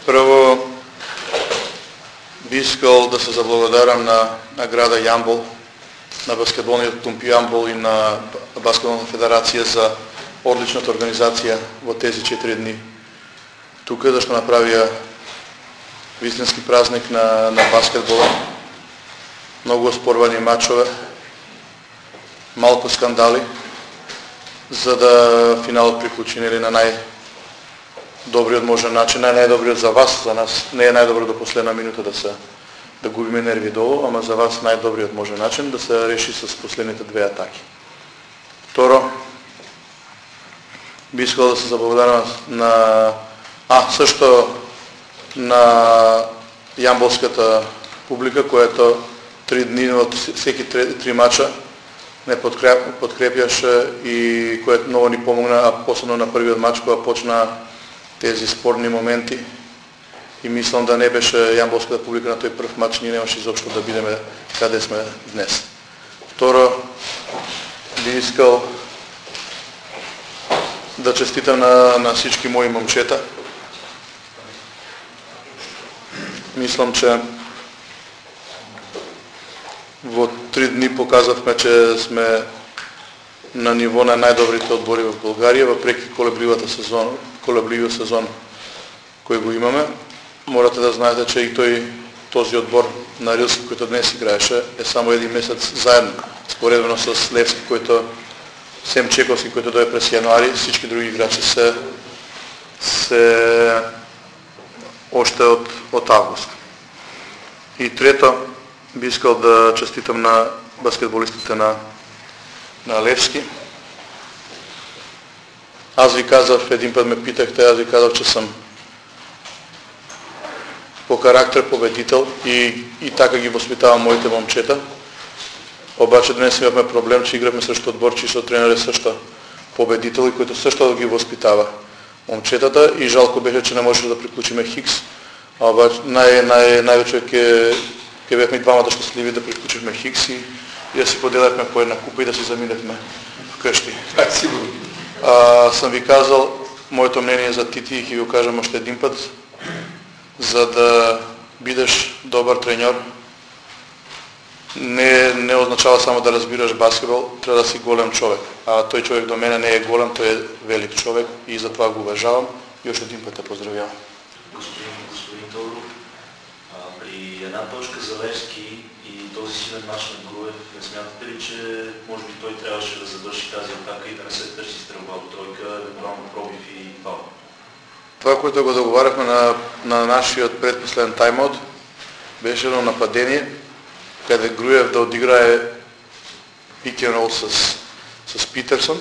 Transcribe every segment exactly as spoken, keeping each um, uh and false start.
Прво би искал да се заблагодарам на, на града Ямбол, на баскетболният клуб Ямбол и на Баскетболната федерация за отличната организация в тези четири дни. Тук да ще направя истински празник на, на баскетбола. Много оспорвани матчове, малко скандали, за да финалът приключи на най-добрият можен начин, най-добрият за вас, за нас не е най-добро до последна минута да се да губиме нерви долу, ама за вас най-добрият можен начин да се реши с последните две атаки. Второ, би искал да се заблагодаря на а, също на ямболската публика, която три дни от всеки три, три мача не подкрепяше и което много ни помогна, а последно на първият матч, когато почна тези спорни моменти. И мислям да не беше ямболската публика на този пръв матч, ние нямаше изобщо да бидем къде сме днес. Второ, би искал да честитам на, на всички мои момчета. Мислям, че в три дни показахме, че сме на ниво на най-добрите отбори в България, въпреки колебливата сезон, колебливия сезон, кой го имаме. Морате да знаете, че и той, този отбор на Рилски, който днес играеше, е само един месец заедно, споредно с Левски, който Сем Чековски, който дойде през януари, всички други играчи се, се още от, от август. И трето, би искал да честитам на баскетболистите на, на Левски. Аз ви казах, един път ме питахте, аз ви казах, че съм по характер победител и, и така ги възпитавам моите момчета. Обаче днес имахме проблем, че играхме срещу отбор, чисто тренер е също победител и който също ги възпитава момчетата и жалко беше, че не можеше да приключиме Хикс. Обаче най- най- най-вече ке, ке бяхме двамата щастливи да приключихме Хикс и, и да си поделяхме по една купа и да си заминахме вкъщи. Так, сигурно. А, съм ви казал моето мнение за Тити и ги го кажем още един път. За да бидеш добър треньор, не, не означава само да разбираш баскетбол, трябва да си голям човек. А той човек до мене не е голям, той е велик човек и затова го уважавам и още един път те поздравявам. Господин, господин Тодоров, при една точка за Левски и този силен мач на Груев, не смятате ли, че може би той трябваше да завърши тази атака и да не се търси стрелба от тройка, евентуално пробив и фаул? Това, което го договаряхме на, на нашия предпоследен тайм-аут, беше едно нападение, къде Груев да отиграе пик-н-рол с, с Питерсон.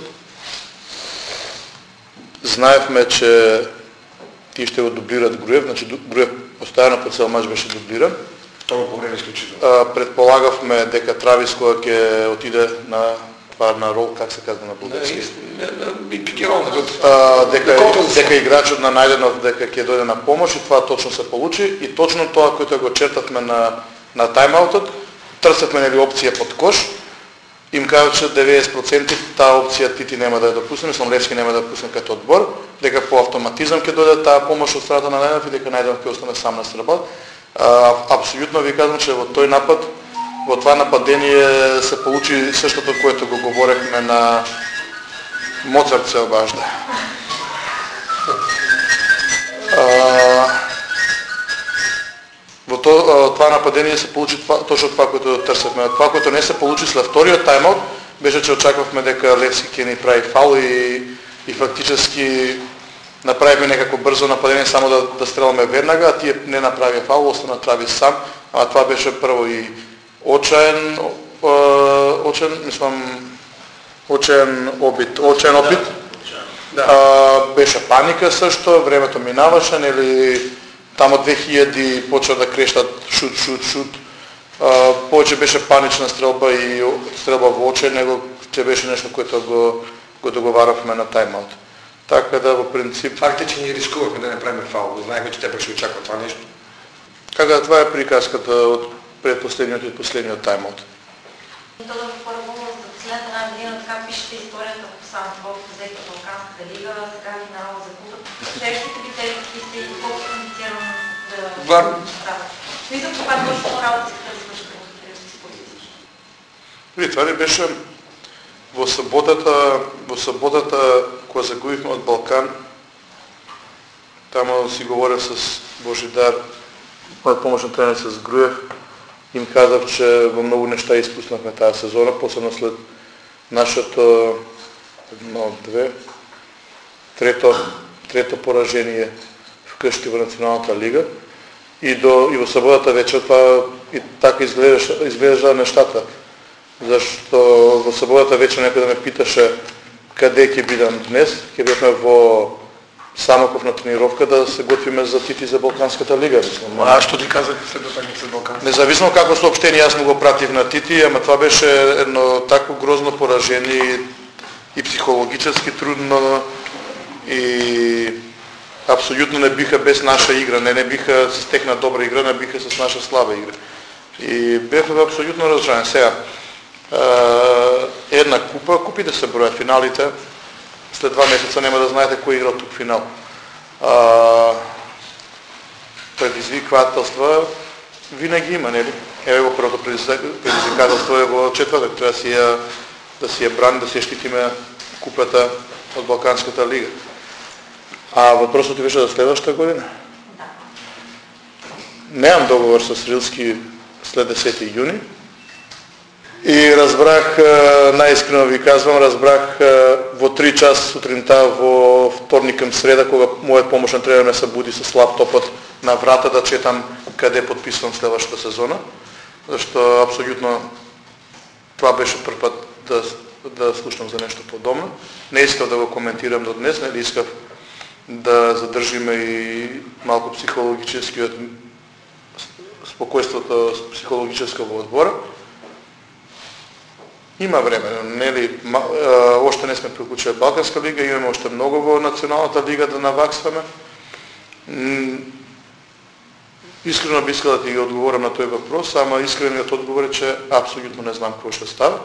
Знаехме, че ти ще го дублират Груев, значи Груев постоянно по цял мач беше дублиран. Това по време изключително. А, предполагахме дека Травис, кога ќе отиде на това на рол, как се казва на български? Пикерон. Дека, дека играчът на Найденов дека ќе дојде на помош и това точно се получи и точно тоа което го чертавме на, на тайм-аутот, търсехме нели опција под кош, им кажа, че деветдесет проценти таа опција Тити нема да ја допусне, мислам Левски нема да ја допусне като отбор, дека по автоматизам ќе дојде таа помош од страната на Найденов и дека Найденов ќе остане сам на стрелба. Абсолютно ви казвам, че во тој напад, во това нападение се получи същото, което го говорехме на Моцарт се обажда. Во това нападение се получи това, точно това, което търсехме. Това, което не се получи след вториот тайм-аут, беше, че очаквахме дека Левски ќе ни прави фаул и, и фактически направихме некако бързо нападение, само да, да стреламе веднага, а тие не направи фаул, остана Травис сам. А това беше първо и очаен, очаен, мислам, очаен опит, очаен опит. Да. А, беше паника също, времето минаваше, нели там от две хиляди почва да крещат шут, шут, шут. А, повече беше панична стрелба и стрелба в оче, него че беше нещо, което го, го договарахме на тайм-аут. Така да, в принцип... Факт е, че ние рискувахме да не правим фаул. Знаехме, че те пък ще очакват това нещо. Така, това е приказката от предпоследният и последният тайм-аут. Тодор, първо, за последната една година така пишете историята по сам футбол, взеха Балканската лига, сега финала за купата. Срещите ви тези какви сте и колко кондиционно Вар... Да. Мисля, каква точно работа си да извърши психологически? Ви, това ли беше во съботата, во съботата, кога загубихме от Балкан, там си говоря с Божидар, моят помощен тренер с Груев, им казах, че во много неща изпуснахме тази сезона, после след нашето едно, две, трето, трето поражение вкъщи в Националната лига и, до, и в съботата вечер това и така изглежда, изглежда нещата. Защо в съботата вечер някой да ме питаше къде ќе бидам днес, ќе бидеме во Самоков на тренировка да се готвиме за Тити за Балканската лига. Мислам. А що ти казах след това за Балкан? Независимо какво съобщение аз му го пратих на Тити, ама това беше едно тако грозно поражение и психологически трудно и абсолютно не биха без наша игра, не, не биха с техна добра игра, не биха с наша слаба игра. И бяха абсолютно разжалени. Сега, една купа, купите се броят финалите, след два месеца няма да знаете кой е играл тук финал. А, предизвикателства винаги има, нели? Ево го първото предизвикателство е во четвъртък, трябва да си я, да си я брани, да си я щитиме купата от Балканската лига. А въпросът ти беше за следващата година? Да. Нямам договор с Рилски след десети юни. И разбрах, най-искрено ви казвам, разбрах во три часа сутринта во вторник към среда, кога моят помощен тренер ме събуди с лаптопът на врата да четам къде подписвам следващата сезона, защото абсолютно това беше първ път да, да слушам за нещо подобно. Не искам да го коментирам до днес, не искам да задържим и малко психологически спокойството психологическо во отбора. Има време, нели, още не сме приключили Балканска лига, имаме още много во Националната лига да наваксваме. Искрено би искал да ти отговоря на този въпрос, ама искреният отговор е, че абсолютно не знам какво ще става.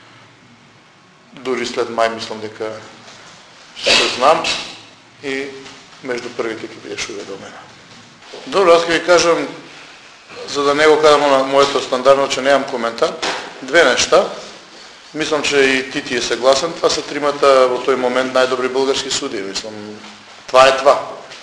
Дори след май мислям дека ще знам и между първите ќе бидеш уведомена. Добре, аз ќе ви кажам, за да не го казвам на моето стандартно, че нямам коментар, две неща. Мислям, че и Тити е съгласен. Това са тримата в този момент най-добри български судии. Мислям, това е това.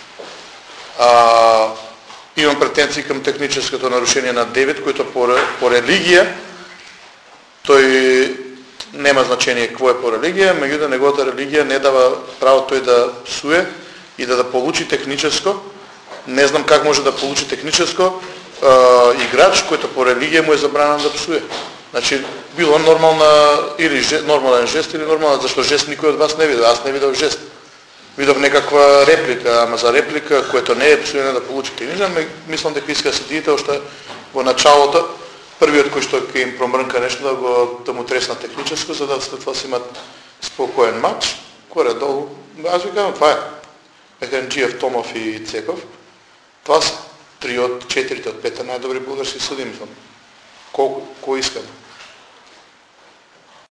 А, имам претенции към техническото нарушение на Девид, което по, по религия, той няма значение какво е по религия, меѓу да неговата религия не дава право той да псуе и да, да получи техническо. Не знам как може да получи техническо а, играч, който по религия му е забранен да псуе. Значи, било нормална, или жест, нормален жест, или нормален, защо жест никой от вас не видел. Аз не видел жест. Видов некаква реплика, ама за реплика, което не е псуене да получите. Не знам, мислям дека иска съдиите още во началото, първият, кој што ќе им промрънка нещо, да, го, да му тресна техническо, за да след това си имат спокоен матч. Горе-долу. Аз ви казвам, това е. Механджиев, Томов и Цеков. Това са три от четирите от пета най-добри български съди, мислям. Колко, кой искаме?